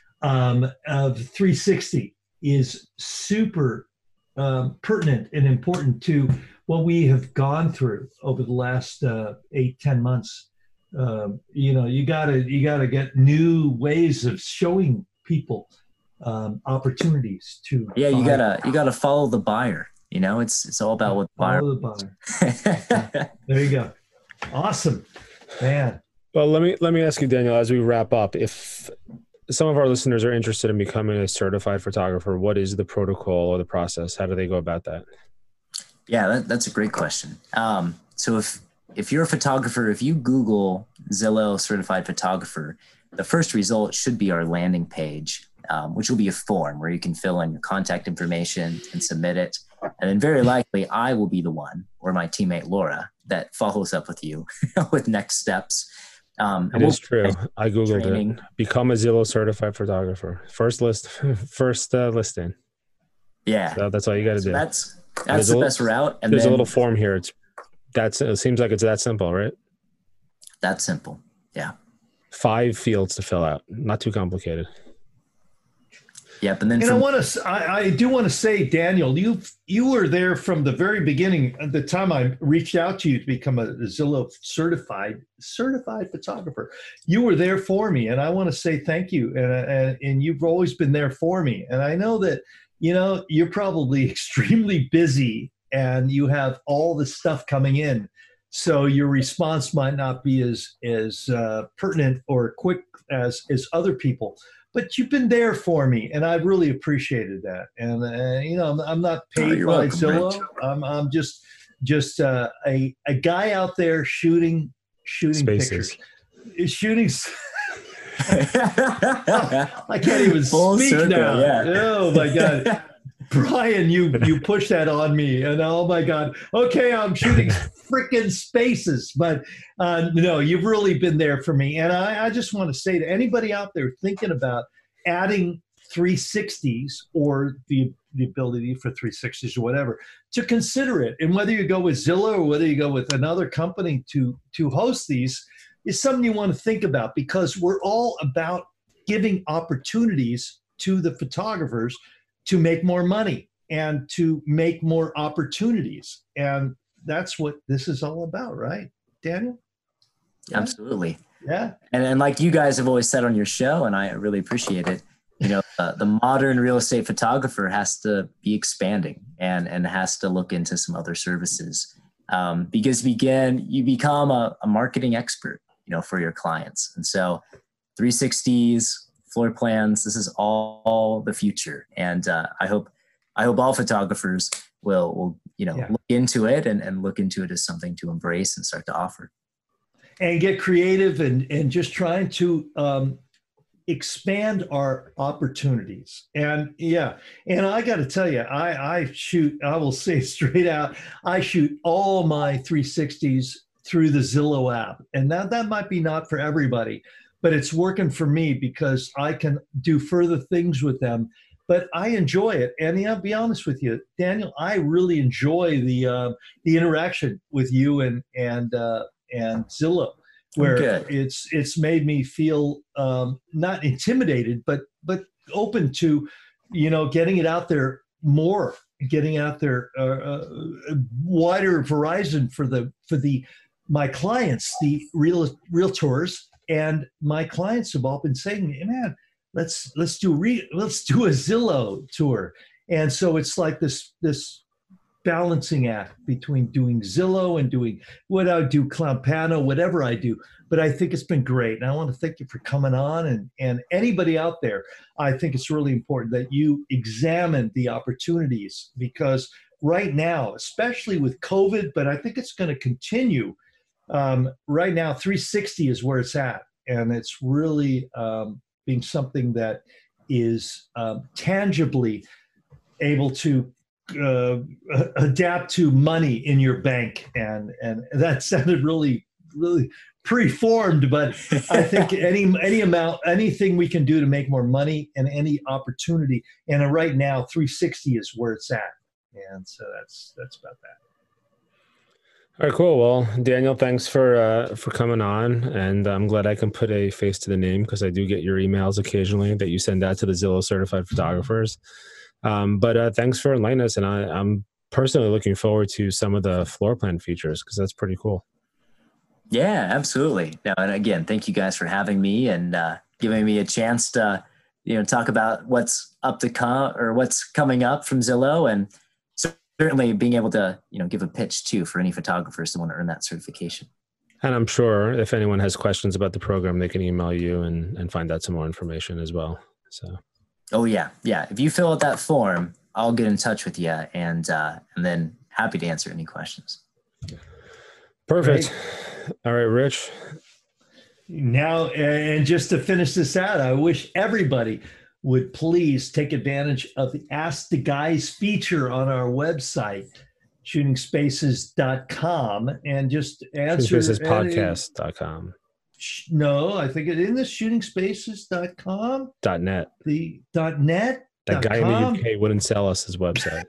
Speaker 3: 360 is super pertinent and important to what we have gone through over the last 8-10 months. You gotta get new ways of showing people opportunities to.
Speaker 5: Yeah, you gotta follow the buyer. It's all about what the
Speaker 3: buyer. There you go. Awesome, man.
Speaker 2: Well, let me ask you, Daniel, as we wrap up, if some of our listeners are interested in becoming a certified photographer, what is the protocol or the process? How do they go about that?
Speaker 5: Yeah, that's a great question. So if you're a photographer, if you Google Zillow certified photographer, the first result should be our landing page, which will be a form where you can fill in your contact information and submit it. And then very likely I will be the one, or my teammate Laura, that follows up with you with next steps.
Speaker 2: It is true. I Googled it. Become a Zillow certified photographer. First listing.
Speaker 5: Yeah.
Speaker 2: So that's all you got to do.
Speaker 5: That's the best route. And
Speaker 2: there's a little form here. It seems like it's that simple, right?
Speaker 5: That simple. Yeah.
Speaker 2: 5 fields to fill out. Not too complicated.
Speaker 5: Yep. And then
Speaker 3: I do want to say, Daniel, you were there from the very beginning. At the time I reached out to you to become a Zillow certified photographer, you were there for me, and I want to say thank you. And you've always been there for me. And I know that you're probably extremely busy, and you have all the stuff coming in, so your response might not be as pertinent or quick as other people. But you've been there for me, and I really appreciated that. And I'm not paid by Zillow. I'm just a guy out there shooting
Speaker 2: spaces.
Speaker 3: Pictures, shooting. I can't even
Speaker 5: Full
Speaker 3: speak
Speaker 5: circle,
Speaker 3: now.
Speaker 5: Yeah.
Speaker 3: Oh my God, Brian, you pushed that on me, and oh my God. Okay, I'm shooting freaking spaces, but no, you've really been there for me. And I just want to say to anybody out there thinking about adding 360s or the ability for 360s or whatever, to consider it. And whether you go with Zillow or whether you go with another company to host these is something you want to think about, because we're all about giving opportunities to the photographers to make more money and to make more opportunities. And that's what this is all about, right, Daniel?
Speaker 5: Yeah. Absolutely.
Speaker 3: Yeah.
Speaker 5: And like you guys have always said on your show, and I really appreciate it, the modern real estate photographer has to be expanding and has to look into some other services, because you become a marketing expert, for your clients. And so 360s, floor plans, this is all the future. And I hope all photographers will look into it and look into it as something to embrace and start to offer.
Speaker 3: And get creative and just trying to expand our opportunities. And I got to tell you, I will say straight out, I shoot all my 360s through the Zillow app. And that might be not for everybody, but it's working for me because I can do further things with them. But I enjoy it. And I'll be honest with you, Daniel, I really enjoy the interaction with you and Zillow, where it's made me feel not intimidated, but open to, getting it out there more, getting out there a wider horizon for my clients, the realtors. And my clients have all been saying, hey, man, let's do a Zillow tour. And so it's like this balancing act between doing Zillow and doing what I do, Clampano, whatever I do. But I think it's been great. And I want to thank you for coming on. And anybody out there, I think it's really important that you examine the opportunities, because right now, especially with COVID, but I think it's going to continue. Right now, 360 is where it's at. And it's really being something that is tangibly able to adapt to money in your bank. And that sounded really, really preformed, but I think anything we can do to make more money and any opportunity. And right now, 360 is where it's at. And so that's about that.
Speaker 2: All right, cool. Well, Daniel, thanks for coming on, and I'm glad I can put a face to the name because I do get your emails occasionally that you send out to the Zillow certified photographers. But thanks for enlightening us, and I'm personally looking forward to some of the floor plan features because that's pretty cool.
Speaker 5: Yeah, absolutely. Now, and again, thank you guys for having me and giving me a chance to, talk about what's what's coming up from Zillow, and certainly being able to, give a pitch too for any photographers that want to earn that certification.
Speaker 2: And I'm sure if anyone has questions about the program, they can email you and find out some more information as well. So.
Speaker 5: Oh yeah. Yeah. If you fill out that form, I'll get in touch with you and then happy to answer any questions.
Speaker 2: Perfect.
Speaker 3: Great.
Speaker 2: All right, Rich.
Speaker 3: Now, and just to finish this out, I wish everybody would please take advantage of the Ask the Guys feature on our website, shootingspaces.com, and just answer.
Speaker 2: ShootingspacesPodcast.com.
Speaker 3: No, I think it in the shootingspaces.com.
Speaker 2: .net.
Speaker 3: The .net.
Speaker 2: That guy in the UK wouldn't sell us his website.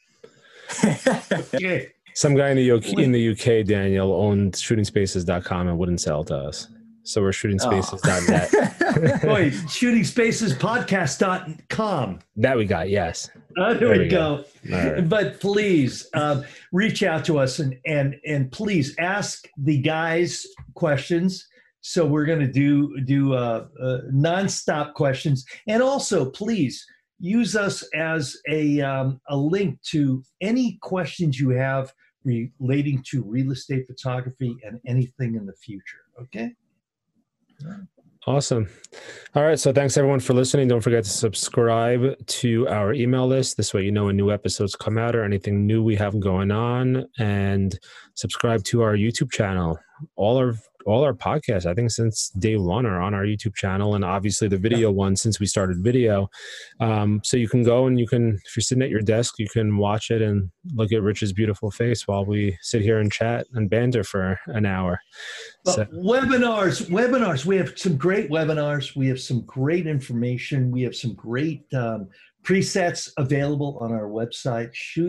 Speaker 3: Okay.
Speaker 2: Some guy in the UK, Daniel, owned shootingspaces.com and wouldn't sell to us. So we're shootingspaces.net.
Speaker 3: Wait, shootingspacespodcast.com.
Speaker 2: That we got, yes.
Speaker 3: There we go.
Speaker 2: Right.
Speaker 3: But please reach out to us and please ask the guys questions. So we're going to do nonstop questions, and also please use us as a link to any questions you have relating to real estate photography and anything in the future. Okay.
Speaker 2: Awesome. All right. So thanks everyone for listening. Don't forget to subscribe to our email list. This way, when new episodes come out or anything new we have going on, and subscribe to our YouTube channel. All our podcasts, I think since day one, are on our YouTube channel, and obviously the video one since we started video. So you can go and if you're sitting at your desk, you can watch it and look at Rich's beautiful face while we sit here and chat and banter for an hour.
Speaker 3: So. Webinars. We have some great webinars. We have some great information. We have some great presets available on our website,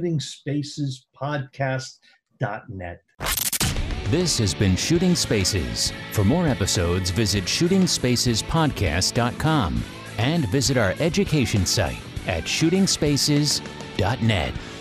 Speaker 3: shootingspacespodcast.net.
Speaker 1: This has been Shooting Spaces. For more episodes, visit shootingspacespodcast.com and visit our education site at shootingspaces.net.